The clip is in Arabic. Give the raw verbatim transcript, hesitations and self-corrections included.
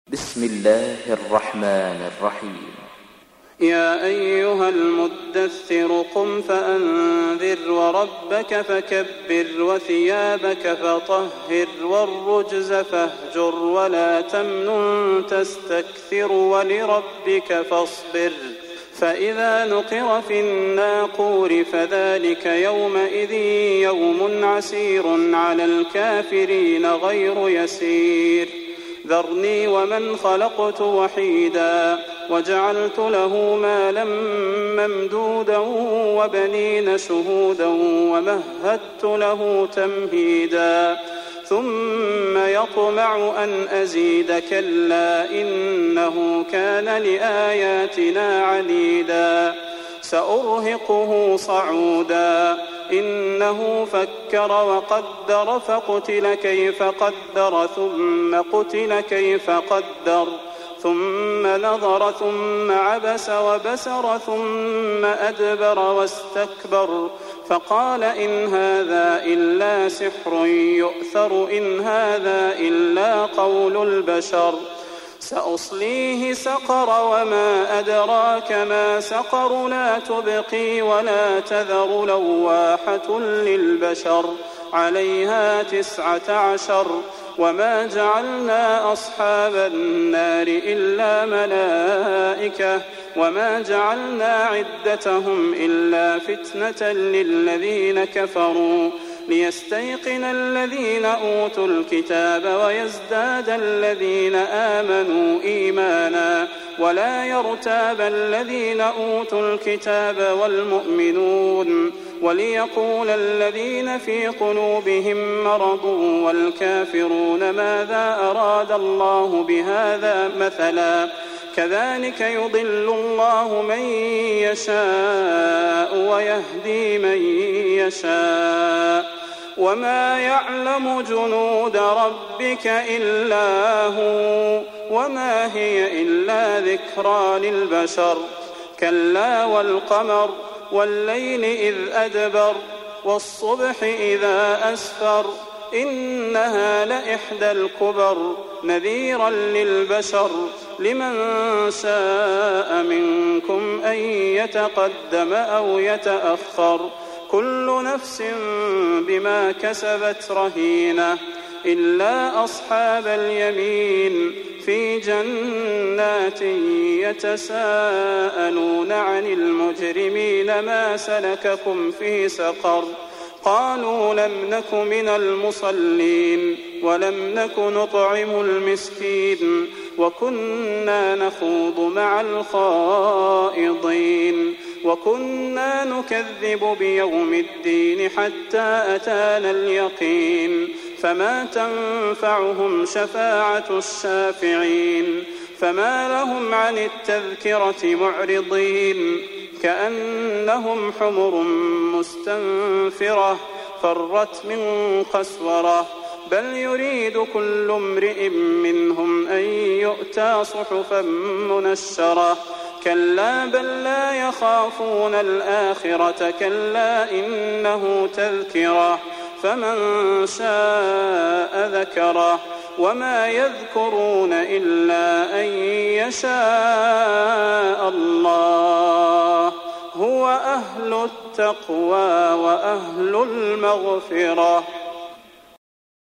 بسم الله الرحمن الرحيم. يا أيها المدثر قم فأنذر وربك فكبر وثيابك فطهر والرجز فاهجر ولا تمنن تستكثر ولربك فاصبر فإذا نقر في الناقور فذلك يومئذ يوم عسير على الكافرين غير يسير ذرني ومن خلقت وحيدا وجعلت له مالا ممدودا وبنين شهودا ومهدت له تمهيدا ثم يطمع أن أزيد كلا إنه كان لآياتنا عنيدا سأرهقه صعودا إنه فكر وقدر فقتل كيف قدر ثم قتل كيف قدر ثم نظر ثم عبس وبسر ثم أدبر واستكبر فقال إن هذا إلا سحر يؤثر إن هذا إلا قول البشر سأصليه سقر وما أدراك ما سقر لا تبقي ولا تذر لواحة للبشر عليها تسعة عشر وما جعلنا أصحاب النار إلا ملائكة وما جعلنا عدتهم إلا فتنة للذين كفروا ليستيقن الذين أوتوا الكتاب ويزداد الذين آمنوا إيمانا ولا يرتاب الذين أوتوا الكتاب والمؤمنون وليقول الذين في قلوبهم مرض والكافرون ماذا أراد الله بهذا مثلا كذلك يضل الله من يشاء ويهدي من يشاء وما يعلم جنود ربك إلا هو وما هي إلا ذكرى للبشر كلا والقمر والليل إذ أدبر والصبح إذا أسفر إنها لإحدى الكبر نذيرا للبشر لمن شاء منكم أن يتقدم أو يتأخر كل نفس بما كسبت رهينة إلا أصحاب اليمين في جنات يتساءلون عن المجرمين ما سلككم في سقر قالوا لم نك من المصلين ولم نك نطعم المسكين وكنا نخوض مع الخائضين وكنا نكذب بيوم الدين حتى أتانا اليقين فما تنفعهم شفاعة الشافعين فما لهم عن التذكرة معرضين كأنهم حمر مستنفرة فرت من قسورة بل يريد كل امرئ منهم أن يؤتى صحفا منشرة كلا بل لا يخافون الآخرة كلا إنه تذكرة فمن شاء ذكره وما يذكرون إلا أن يشاء الله هو أهل التقوى وأهل المغفرة.